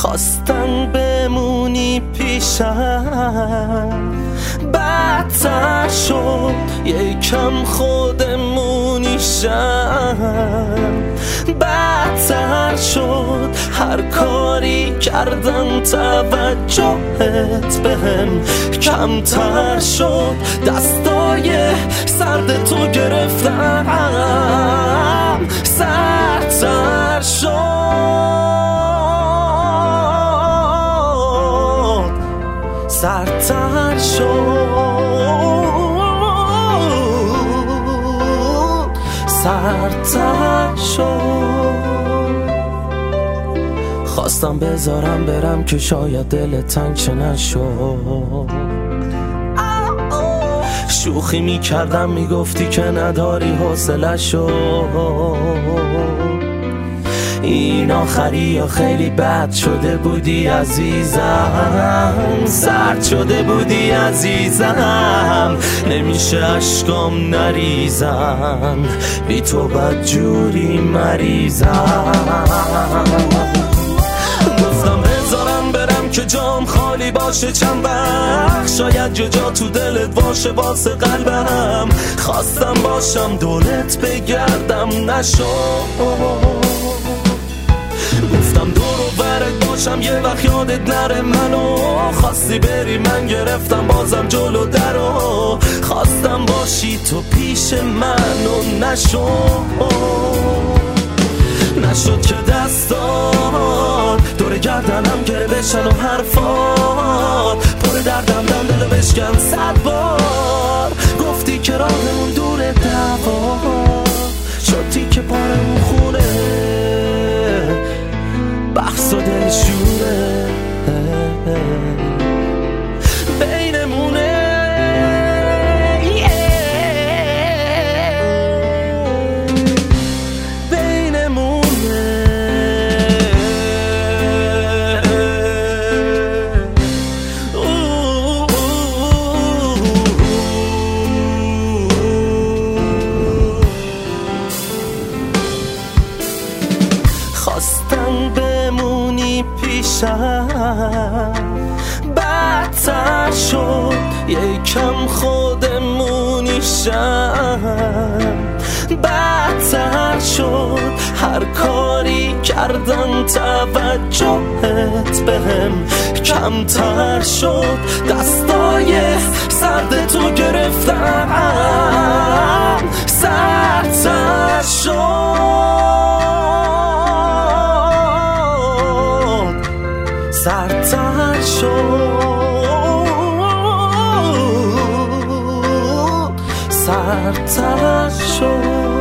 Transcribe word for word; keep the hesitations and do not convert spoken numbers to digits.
خواستن بمونی پیشم، بدتر شد یکم خودمونی شم، بدتر شد هر کاری کردم توجهت بهم کمتر شد، دستای سرد تو گرفتم سردتر شد، سردتر شد، سردتر شد. خواستم بذارم برم که شاید دل تنگ چه نشد، شوخی میکردم میگفتی که نداری حوصله شد، این آخری یا خیلی بد شده بودی عزیزم، سرد شده بودی عزیزم، نمیشه عشقام نریزم، بی تو بدجوری مریضم. گفتم بذارم برم که جام خالی باشه چند وقت، شاید جا جا تو دلت باشه واسه قلبم، خواستم باشم دورت بگردم نشد، گفتم دور و برت باشم یه وقت یادت نره منو، خواستی بری من گرفتم بازم جلو درو، خواستم باشی تو پیش منو نشد، نشد که دستات دور گردنم گره بشن و حرفات پر دردم دم دلو بشکن صد بار، گفتی که راهمون دوره دوا شدی که پارمون خونه بحث و دلشوره بینمونه، بینمونه خواستم بمونی پیشم، بدتر شد یکم خودمونی شم، بدتر شد هر کاری کردم توجهت بهم کمتر شد، دستای سرد تو گرفتم سردتر شد، سردتر شد، سردتر شد.